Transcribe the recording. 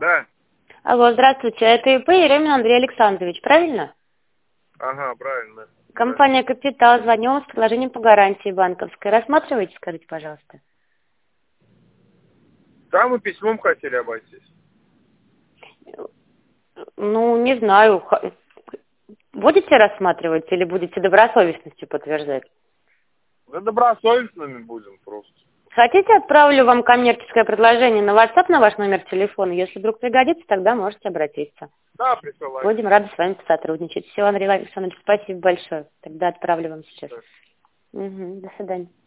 Да. Алло, здравствуйте, это ИП Еремин Андрей Александрович, правильно? Ага, правильно. Компания «Капитал», звоню вам с предложением по гарантии банковской. Рассматриваете, скажите, пожалуйста. Там мы письмом хотели обойтись. Ну, не знаю, будете рассматривать или будете добросовестностью подтверждать? Да добросовестными будем просто. Хотите, отправлю вам коммерческое предложение на WhatsApp на ваш номер телефона? Если вдруг пригодится, тогда можете обратиться. Да, присылайте. Будем рады с вами сотрудничать. Все, Андрей Александрович, спасибо большое. Тогда отправлю вам сейчас. Да. Угу, до свидания.